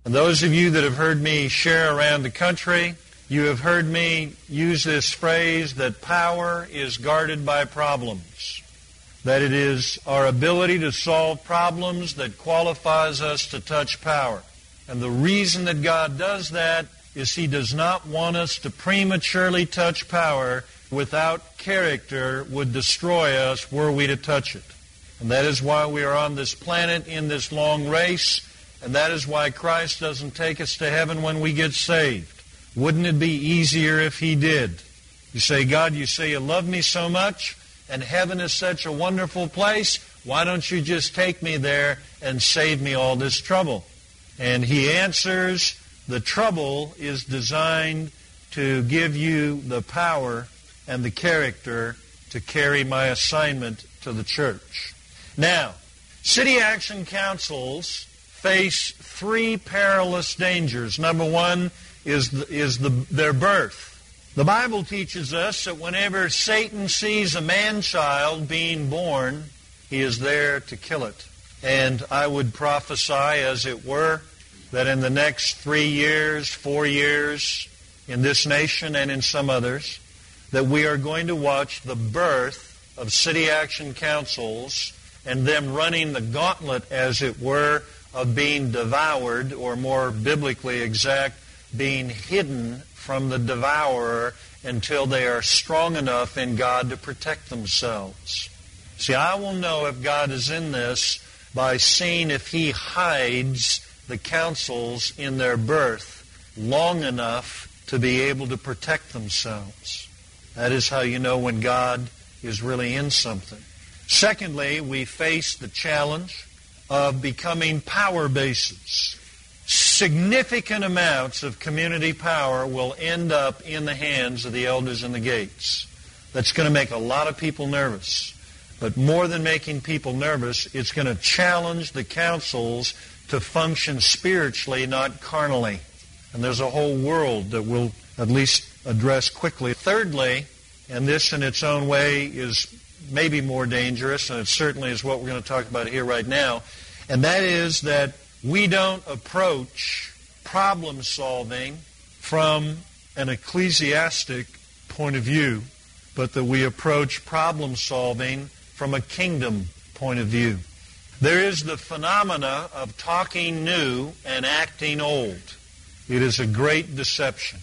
And those of you that have heard me share around the country, you have heard me use this phrase that power is guarded by problems. That it is our ability to solve problems that qualifies us to touch power. And the reason that God does that is He does not want us to prematurely touch power without character would destroy us were we to touch it. And that is why we are on this planet in this long race, and that is why Christ doesn't take us to heaven when we get saved. Wouldn't it be easier if He did? You say, God, you say you love me so much, and heaven is such a wonderful place. Why don't you just take me there and save me all this trouble? And He answers, the trouble is designed to give you the power and the character to carry my assignment to the church. Now, city action councils face three perilous dangers. Number one is their birth. The Bible teaches us that whenever Satan sees a man-child being born, he is there to kill it. And I would prophesy, as it were, that in the next 3 years, 4 years, in this nation and in some others, that we are going to watch the birth of city action councils and them running the gauntlet, as it were, of being devoured, or more biblically exact, being hidden from the devourer until they are strong enough in God to protect themselves. See, I will know if God is in this by seeing if He hides the councils in their birth long enough to be able to protect themselves. That is how you know when God is really in something. Secondly, we face the challenge of becoming power bases. Significant amounts of community power will end up in the hands of the elders in the gates. That's going to make a lot of people nervous. But more than making people nervous, it's going to challenge the councils to function spiritually, not carnally. And there's a whole world that we'll at least address quickly. Thirdly, and this in its own way is maybe more dangerous, and it certainly is what we're going to talk about here right now, and that is that we don't approach problem solving from an ecclesiastic point of view, but that we approach problem solving from a kingdom point of view. There is the phenomena of talking new and acting old. It is a great deception.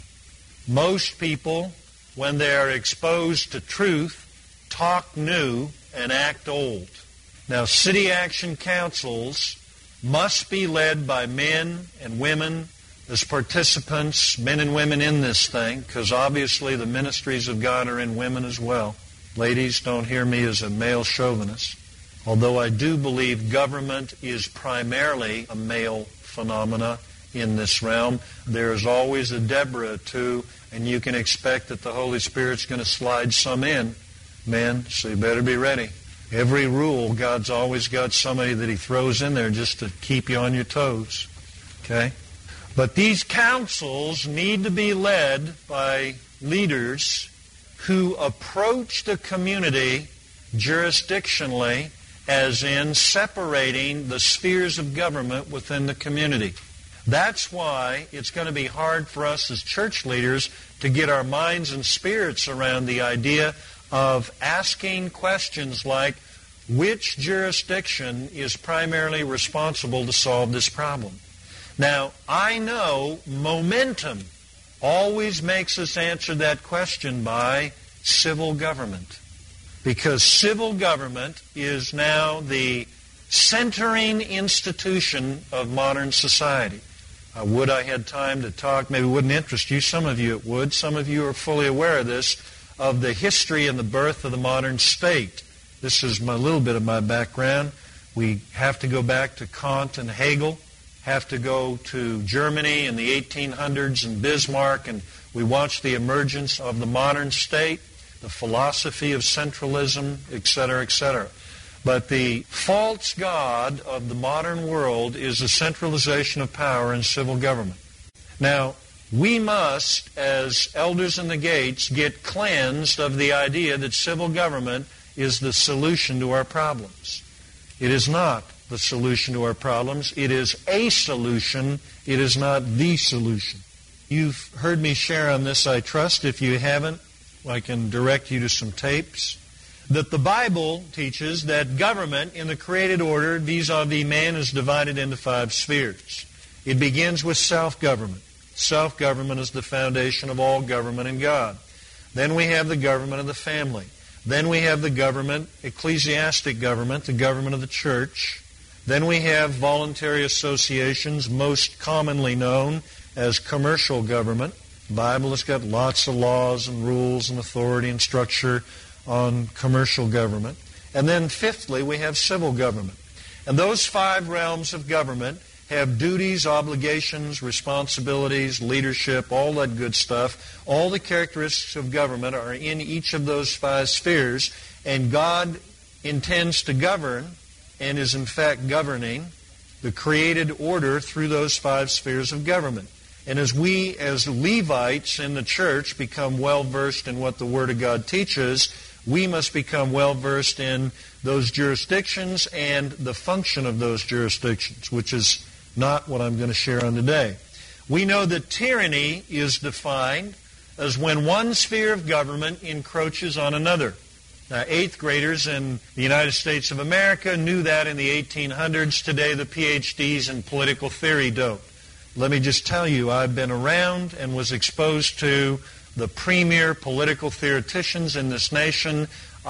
Most people, when they are exposed to truth, talk new and act old. Now, city action councils must be led by men and women as participants, men and women in this thing, because obviously the ministries of God are in women as well. Ladies, don't hear me as a male chauvinist. Although I do believe government is primarily a male phenomena in this realm, there is always a Deborah too, and you can expect that the Holy Spirit's going to slide some in. Men, so you better be ready. Every rule, God's always got somebody that He throws in there just to keep you on your toes. Okay? But these councils need to be led by leaders who approach the community jurisdictionally, as in separating the spheres of government within the community. That's why it's going to be hard for us as church leaders to get our minds and spirits around the idea of asking questions like, which jurisdiction is primarily responsible to solve this problem? Now, I know momentum always makes us answer that question by civil government, because civil government is now the centering institution of modern society. I would I had time to talk, maybe it wouldn't interest you, some of you it would, some of you are fully aware of this, of the history and the birth of the modern state. This is a little bit of my background. We have to go back to Kant and Hegel, have to go to Germany in the 1800s and Bismarck, and we watch the emergence of the modern state, the philosophy of centralism, etc., etc. But the false god of the modern world is the centralization of power in civil government. Now, we must, as elders in the gates, get cleansed of the idea that civil government is the solution to our problems. It is not. the solution to our problems. It is a solution. It is not the solution. You've heard me share on this, I trust. If you haven't, I can direct you to some tapes. That the Bible teaches that government in the created order vis-a-vis man is divided into 5 spheres. It begins with self-government. Self-government is the foundation of all government in God. Then we have the government of the family. Then we have the government, ecclesiastic government, the government of the church. Then we have voluntary associations, most commonly known as commercial government. The Bible has got lots of laws and rules and authority and structure on commercial government. And then fifthly, we have civil government. And those 5 realms of government have duties, obligations, responsibilities, leadership, all that good stuff. All the characteristics of government are in each of those 5 spheres, and God intends to govern and is in fact governing the created order through those 5 spheres of government. And as we, as Levites in the church, become well-versed in what the Word of God teaches, we must become well-versed in those jurisdictions and the function of those jurisdictions, which is not what I'm going to share on today. We know that tyranny is defined as when one sphere of government encroaches on another. Now, 8th graders in the United States of America knew that in the 1800s. Today, the PhDs in political theory don't. Let me just tell you, I've been around and was exposed to the premier political theoreticians in this nation.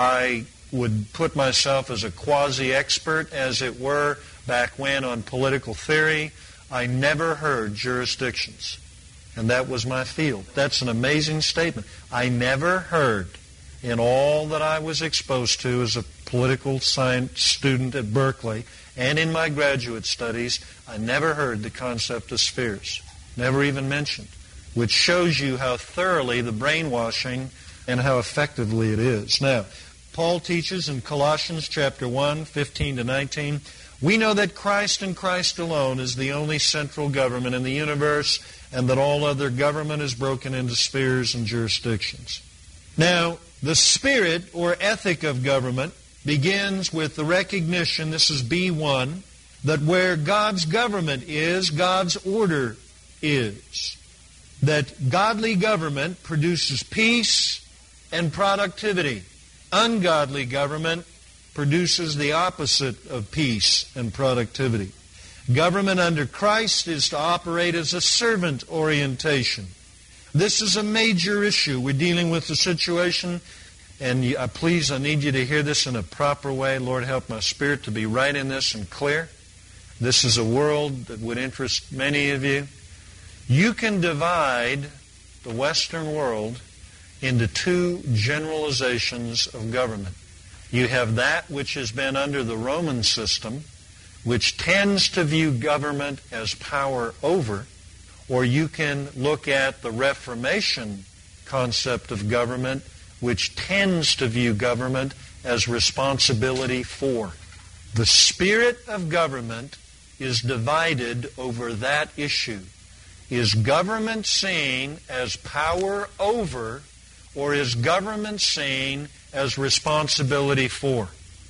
I would put myself as a quasi-expert, as it were, back when on political theory. I never heard jurisdictions, and that was my field. That's an amazing statement. I never heard, in all that I was exposed to as a political science student at Berkeley and in my graduate studies, I never heard the concept of spheres, never even mentioned, which shows you how thoroughly the brainwashing and how effectively it is. Now, Paul teaches in Colossians chapter 1, 15 to 19, we know that Christ and Christ alone is the only central government in the universe, and that all other government is broken into spheres and jurisdictions. Now, the spirit or ethic of government begins with the recognition, this is B1, that where God's government is, God's order is. That godly government produces peace and productivity. Ungodly government produces the opposite of peace and productivity. Government under Christ is to operate as a servant orientation. This is a major issue. We're dealing with the situation, and please, I need you to hear this in a proper way. Lord, help my spirit to be right in this and clear. This is a world that would interest many of you. You can divide the Western world into 2 generalizations of government. You have that which has been under the Roman system, which tends to view government as power over, or you can look at the Reformation concept of government, which tends to view government as responsibility for. The spirit of government is divided over that issue. Is government seen as power over, or is government seen as responsibility for?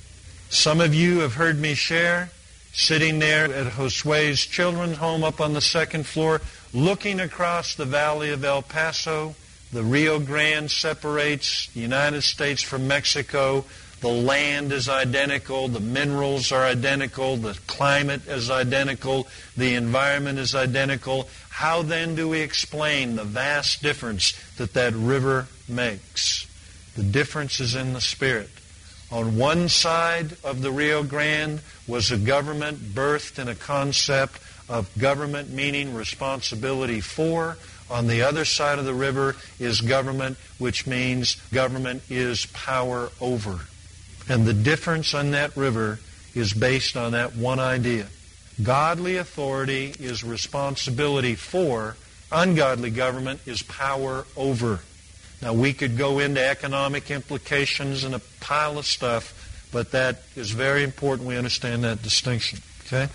Some of you have heard me share, sitting there at Josue's children's home up on the 2nd floor, looking across the valley of El Paso. The Rio Grande separates the United States from Mexico. The land is identical. The minerals are identical. The climate is identical. The environment is identical. How then do we explain the vast difference that river makes? The difference is in the spirit. On one side of the Rio Grande was a government birthed in a concept of government meaning responsibility for. On the other side of the river is government, which means government is power over. And the difference on that river is based on that one idea. Godly authority is responsibility for. Ungodly government is power over. Now, we could go into economic implications and a pile of stuff, but that is very important we understand that distinction. Okay?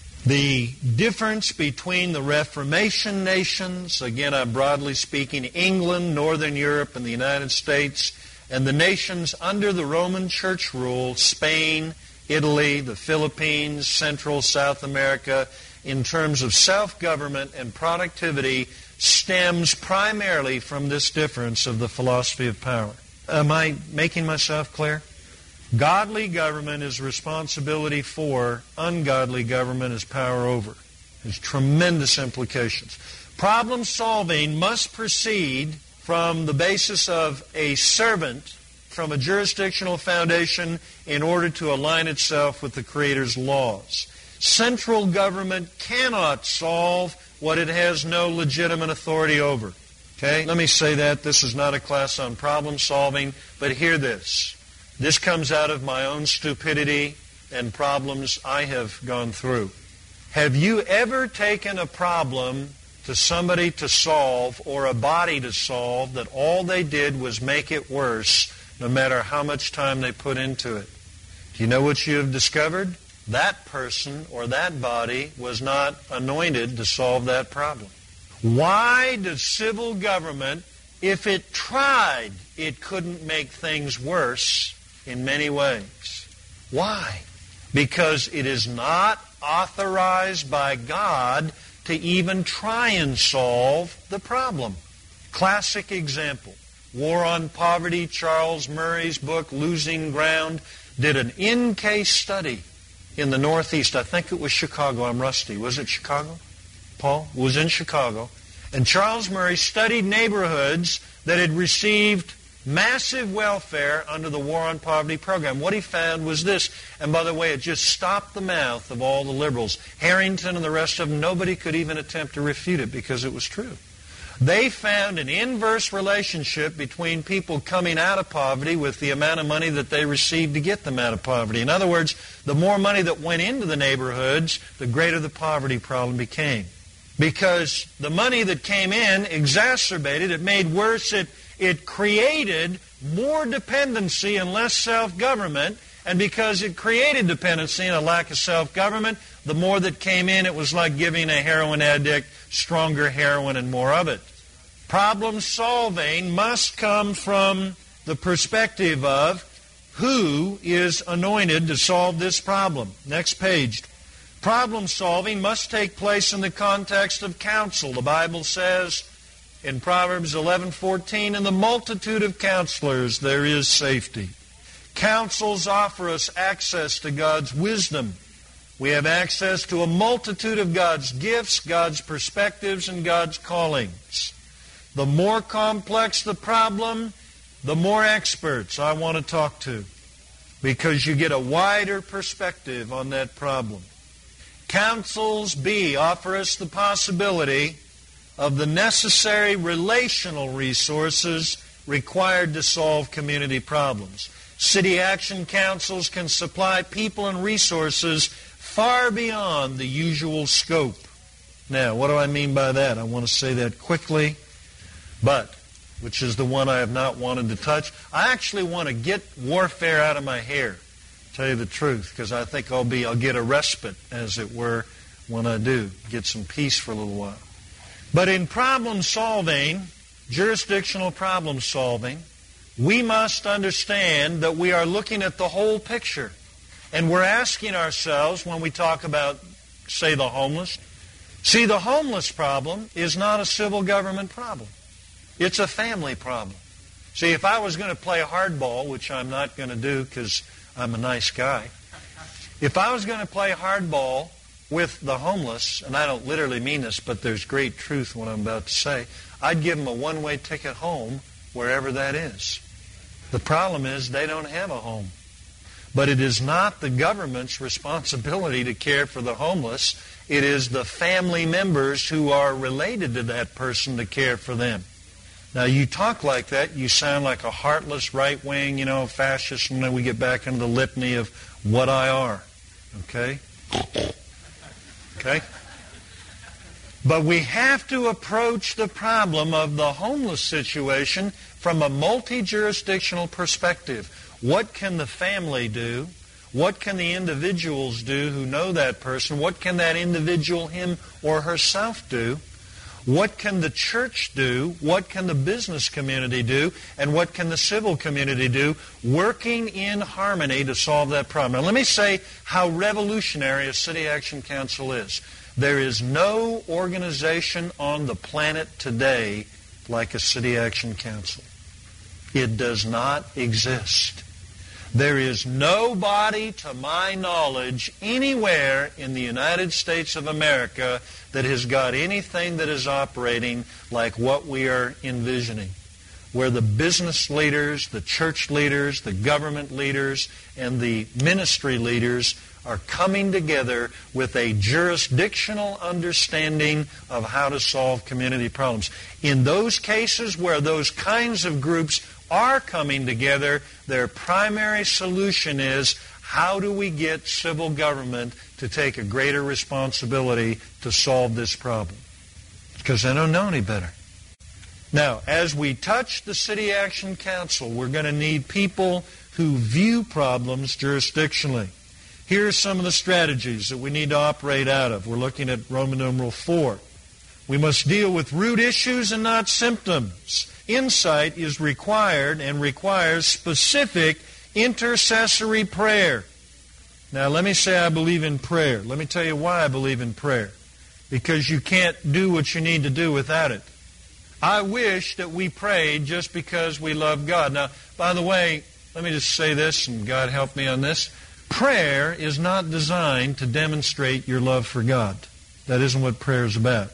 The difference between the Reformation nations, again, I'm broadly speaking, England, Northern Europe, and the United States, and the nations under the Roman Church rule, Spain Italy, the Philippines, Central, South America, in terms of self-government and productivity, stems primarily from this difference of the philosophy of power. Am I making myself clear? Godly government is responsibility for, ungodly government is power over. There's tremendous implications. Problem solving must proceed from the basis of a servant, from a jurisdictional foundation, in order to align itself with the Creator's laws. Central government cannot solve what it has no legitimate authority over. Okay? Let me say that. This is not a class on problem solving, but hear this. This comes out of my own stupidity and problems I have gone through. Have you ever taken a problem to somebody to solve or a body to solve that all they did was make it worse no matter how much time they put into it? Do you know what you have discovered? That person or that body was not anointed to solve that problem. Why does civil government, if it tried, it couldn't make things worse in many ways? Why? Because it is not authorized by God to even try and solve the problem. Classic example. War on Poverty, Charles Murray's book, Losing Ground, did an in-case study in the Northeast. I think it was Chicago. I'm rusty. Was it Chicago? Paul? It was in Chicago. And Charles Murray studied neighborhoods that had received massive welfare under the War on Poverty program. What he found was this, and by the way, it just stopped the mouth of all the liberals. Harrington and the rest of them, nobody could even attempt to refute it because it was true. They found an inverse relationship between people coming out of poverty with the amount of money that they received to get them out of poverty. In other words, the more money that went into the neighborhoods, the greater the poverty problem became. Because the money that came in exacerbated, it made worse, it created more dependency and less self-government. And because it created dependency and a lack of self-government, the more that came in, it was like giving a heroin addict stronger heroin and more of it. Problem solving must come from the perspective of who is anointed to solve this problem. Next page. Problem solving must take place in the context of counsel. The Bible says in Proverbs 11:14, "In the multitude of counselors there is safety." Counsels offer us access to God's wisdom. We have access to a multitude of God's gifts, God's perspectives, and God's callings. The more complex the problem, the more experts I want to talk to, because you get a wider perspective on that problem. Counsels B offer us the possibility of the necessary relational resources required to solve community problems. City action councils can supply people and resources far beyond the usual scope. Now, what do I mean by that? I want to say that quickly, but, which is the one I have not wanted to touch. I actually want to get warfare out of my hair, tell you the truth, because I think I'll get a respite, as it were, when I do get some peace for a little while. But in problem solving, jurisdictional problem solving, we must understand that we are looking at the whole picture. And we're asking ourselves when we talk about, say, the homeless. See, the homeless problem is not a civil government problem. It's a family problem. See, if I was going to play hardball, which I'm not going to do because I'm a nice guy, if I was going to play hardball with the homeless, and I don't literally mean this, but there's great truth in what I'm about to say, I'd give them a one-way ticket home wherever that is. The problem is they don't have a home. But it is not the government's responsibility to care for the homeless. It is the family members who are related to that person to care for them. Now, you talk like that, you sound like a heartless right-wing, fascist, and then we get back into the litany of what I are. Okay? Okay? But we have to approach the problem of the homeless situation from a multi-jurisdictional perspective. What can the family do? What can the individuals do who know that person? What can that individual, him or herself, do? What can the church do? What can the business community do? And what can the civil community do? Working in harmony to solve that problem. Now let me say how revolutionary a City Action Council is. There is no organization on the planet today like a City Action Council. It does not exist. There is nobody, to my knowledge, anywhere in the United States of America that has got anything that is operating like what we are envisioning, where the business leaders, the church leaders, the government leaders, and the ministry leaders are coming together with a jurisdictional understanding of how to solve community problems. In those cases where those kinds of groups are coming together, their primary solution is, how do we get civil government to take a greater responsibility to solve this problem? Because they don't know any better. Now, as we touch the City Action Council, we're going to need people who view problems jurisdictionally. Here are some of the strategies that we need to operate out of. We're looking at Roman numeral 4. We must deal with root issues and not symptoms. Insight is required and requires specific intercessory prayer. Now, let me say I believe in prayer. Let me tell you why I believe in prayer. Because you can't do what you need to do without it. I wish that we prayed just because we love God. Now, by the way, let me just say this, and God help me on this. Prayer is not designed to demonstrate your love for God. That isn't what prayer is about.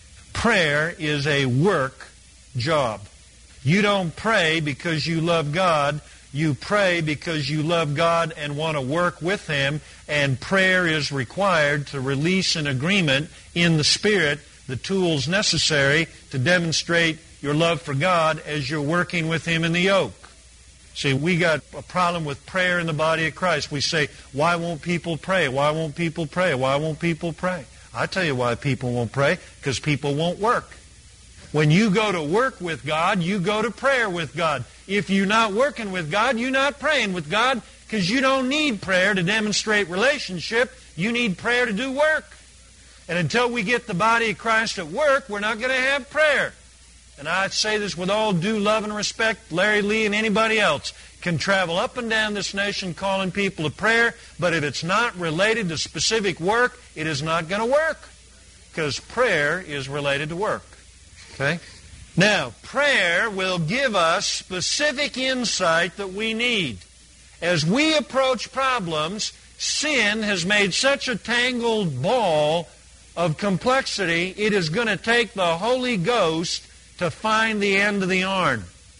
Prayer is a work job. You don't pray because you love God. You pray because you love God and want to work with Him, and prayer is required to release an agreement in the Spirit, the tools necessary to demonstrate your love for God as you're working with Him in the yoke. See, we got a problem with prayer in the body of Christ. We say, why won't people pray? Why won't people pray? Why won't people pray? I tell you why people won't pray, because people won't work. When you go to work with God, you go to prayer with God. If you're not working with God, you're not praying with God, because you don't need prayer to demonstrate relationship. You need prayer to do work. And until we get the body of Christ at work, we're not going to have prayer. And I say this with all due love and respect. Larry Lee and anybody else can travel up and down this nation calling people to prayer, but if it's not related to specific work, it is not going to work, because prayer is related to work. Okay? Now, prayer will give us specific insight that we need. As we approach problems, sin has made such a tangled ball of complexity, it is going to take the Holy Ghost to find the end of the yarn.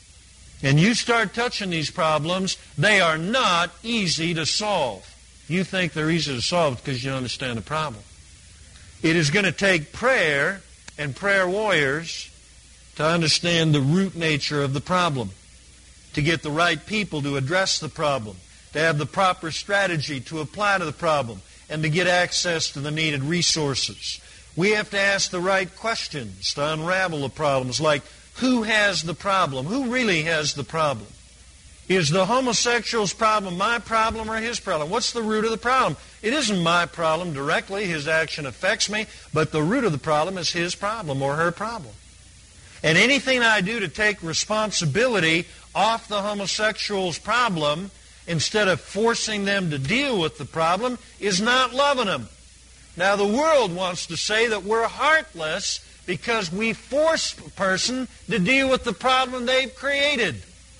And you start touching these problems, they are not easy to solve. You think they're easy to solve because you don't understand the problem. It is going to take prayer and prayer warriors to understand the root nature of the problem, to get the right people to address the problem, to have the proper strategy to apply to the problem, and to get access to the needed resources. We have to ask the right questions to unravel the problems, like, who has the problem? Who really has the problem? Is the homosexual's problem my problem or his problem? What's the root of the problem? It isn't my problem directly. His action affects me, but the root of the problem is his problem or her problem. And anything I do to take responsibility off the homosexual's problem instead of forcing them to deal with the problem is not loving them. Now, the world wants to say that we're heartless because we force a person to deal with the problem they've created.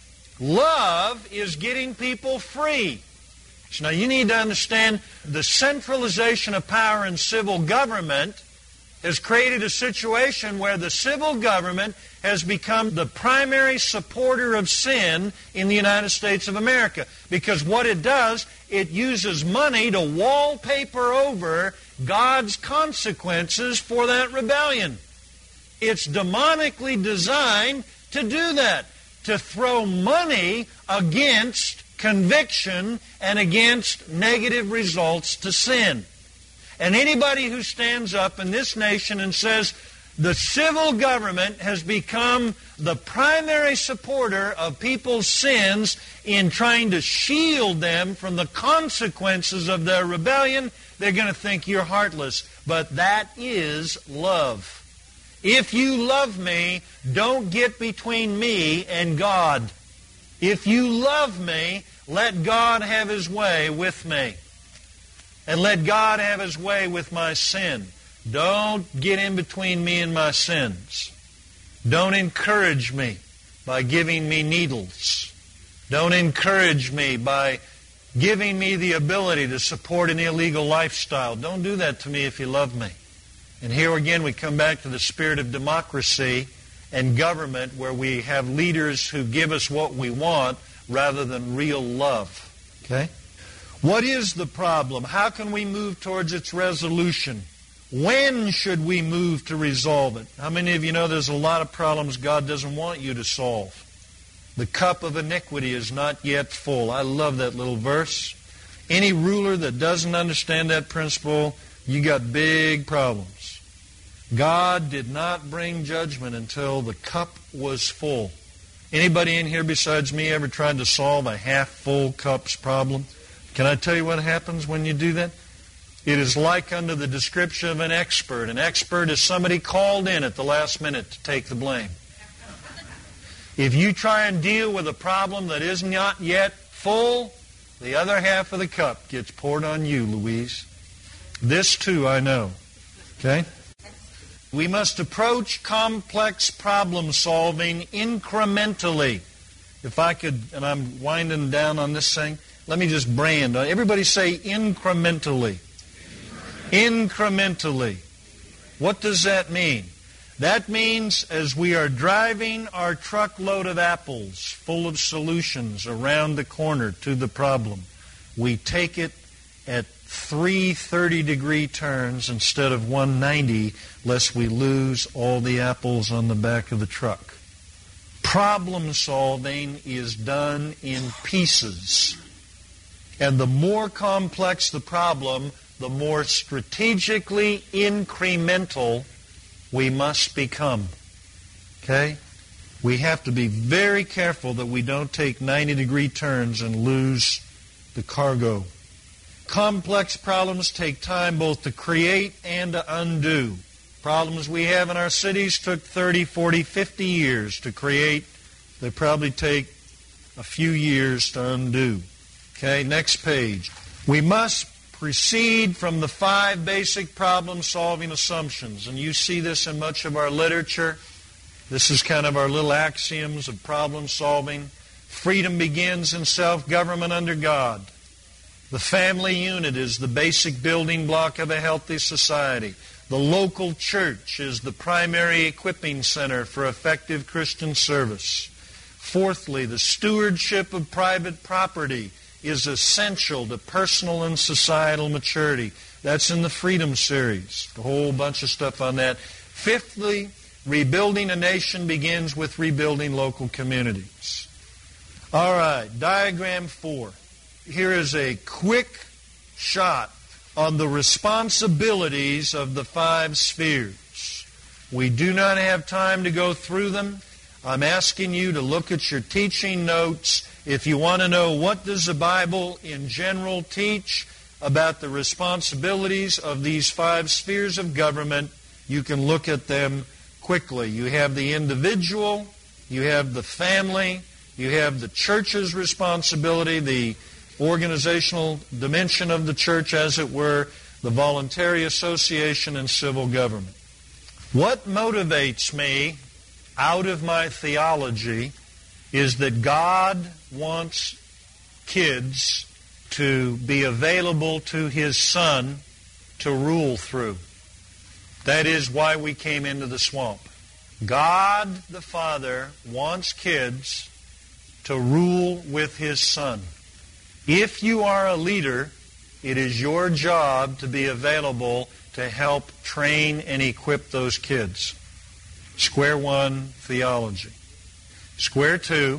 Love is getting people free. So now you need to understand the centralization of power in civil government has created a situation where the civil government has become the primary supporter of sin in the United States of America. Because what it does, it uses money to wallpaper over God's consequences for that rebellion. It's demonically designed to do that, to throw money against conviction and against negative results to sin. And anybody who stands up in this nation and says the civil government has become the primary supporter of people's sins in trying to shield them from the consequences of their rebellion, they're going to think you're heartless. But that is love. If you love me, don't get between me and God. If you love me, let God have His way with me. And let God have His way with my sin. Don't get in between me and my sins. Don't encourage me by giving me needles. Don't encourage me by giving me the ability to support an illegal lifestyle. Don't do that to me if you love me. And here again we come back to the spirit of democracy and government, where we have leaders who give us what we want rather than real love. Okay? What is the problem? How can we move towards its resolution? When should we move to resolve it? How many of you know there's a lot of problems God doesn't want you to solve? The cup of iniquity is not yet full. I love that little verse. Any ruler that doesn't understand that principle, you got big problems. God did not bring judgment until the cup was full. Anybody in here besides me ever tried to solve a half-full cup's problem? Can I tell you what happens when you do that? It is like under the description of an expert. An expert is somebody called in at the last minute to take the blame. If you try and deal with a problem that is not yet full, the other half of the cup gets poured on you, Louise. This too I know. Okay? We must approach complex problem solving incrementally. If I could, and I'm winding down on this thing, let me just brand. Everybody say incrementally. Incrementally. What does that mean? That means as we are driving our truckload of apples full of solutions around the corner to the problem, we take it at 3 30-degree turns instead of 190, lest we lose all the apples on the back of the truck. Problem solving is done in pieces. And the more complex the problem, the more strategically incremental we must become. Okay? We have to be very careful that we don't take 90-degree turns and lose the cargo. Complex problems take time both to create and to undo. Problems we have in our cities took 30, 40, 50 years to create. They probably take a few years to undo. Okay, next page. We must proceed from the 5 basic problem-solving assumptions. And you see this in much of our literature. This is kind of our little axioms of problem-solving. Freedom begins in self-government under God. The family unit is the basic building block of a healthy society. The local church is the primary equipping center for effective Christian service. Fourthly, the stewardship of private property is essential to personal and societal maturity. That's in the Freedom series. A whole bunch of stuff on that. Fifthly, rebuilding a nation begins with rebuilding local communities. All right, diagram 4. Here is a quick shot on the responsibilities of the 5 spheres. We do not have time to go through them. I'm asking you to look at your teaching notes. If you want to know what does the Bible in general teach about the responsibilities of these 5 spheres of government, you can look at them quickly. You have the individual, you have the family, you have the church's responsibility, the organizational dimension of the church, as it were, the voluntary association, and civil government. What motivates me out of my theology is that God wants kids to be available to His Son to rule through. That is why we came into the swamp. God the Father wants kids to rule with His Son. If you are a leader, it is your job to be available to help train and equip those kids. Square 1, theology. Square 2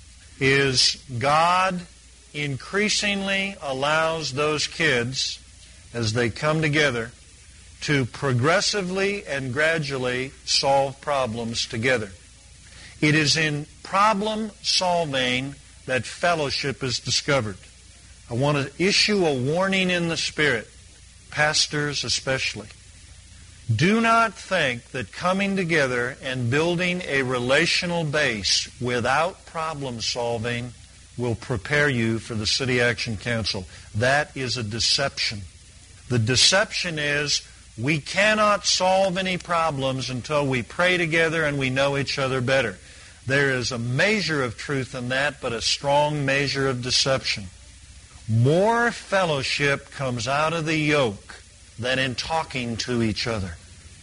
is God increasingly allows those kids, as they come together, to progressively and gradually solve problems together. It is in problem solving that fellowship is discovered. I want to issue a warning in the Spirit, pastors especially. Do not think that coming together and building a relational base without problem solving will prepare you for the City Action Council. That is a deception. The deception is we cannot solve any problems until we pray together and we know each other better. There is a measure of truth in that, but a strong measure of deception. More fellowship comes out of the yoke than in talking to each other.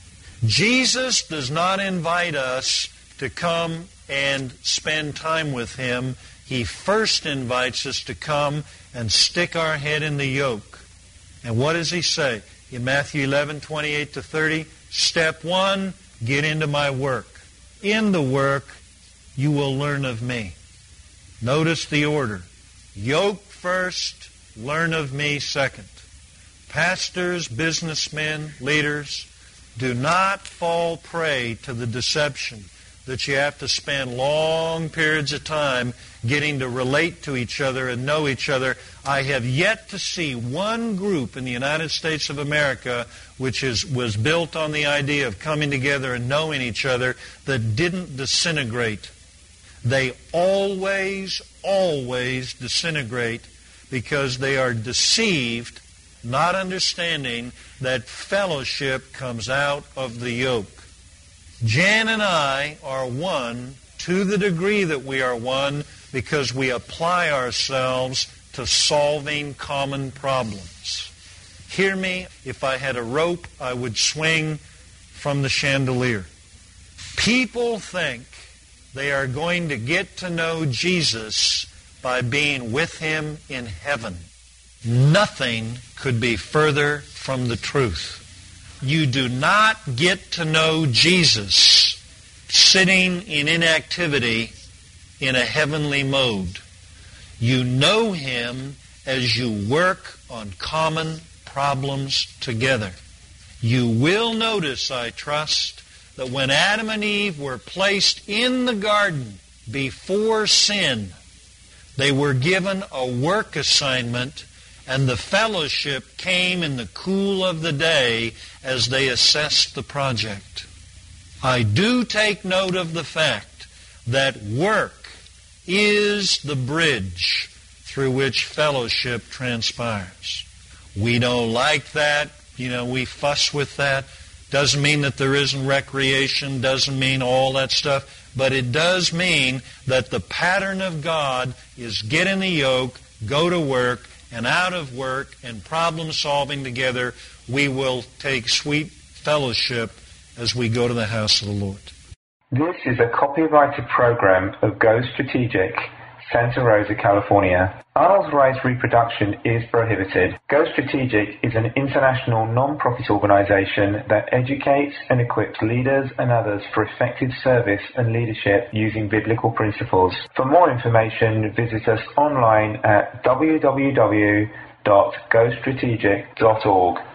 Jesus does not invite us to come and spend time with Him. He first invites us to come and stick our head in the yoke. And what does He say? In Matthew 11:28-30, step 1, get into my work. In the work, you will learn of me. Notice the order. Yoke first, learn of me second. Pastors, businessmen, leaders, do not fall prey to the deception that you have to spend long periods of time getting to relate to each other and know each other. I have yet to see one group in the United States of America which was built on the idea of coming together and knowing each other that didn't disintegrate. They always disintegrate because they are deceived, not understanding that fellowship comes out of the yoke. Jan and I are one to the degree that we are one because we apply ourselves to solving common problems. Hear me, if I had a rope, I would swing from the chandelier. People think they are going to get to know Jesus by being with Him in heaven. Nothing could be further from the truth. You do not get to know Jesus sitting in inactivity in a heavenly mode. You know Him as you work on common problems together. You will notice, I trust, that when Adam and Eve were placed in the garden before sin, they were given a work assignment, and the fellowship came in the cool of the day as they assessed the project. I do take note of the fact that work is the bridge through which fellowship transpires. We don't like that. We fuss with that. Doesn't mean that there isn't recreation. Doesn't mean all that stuff. But it does mean that the pattern of God is get in the yoke, go to work, and out of work and problem solving together, we will take sweet fellowship as we go to the house of the Lord. This is a copyrighted program of Go Strategic, Santa Rosa, California. Unauthorized reproduction is prohibited. Go Strategic is an international non-profit organization that educates and equips leaders and others for effective service and leadership using biblical principles. For more information, visit us online at www.gostrategic.org.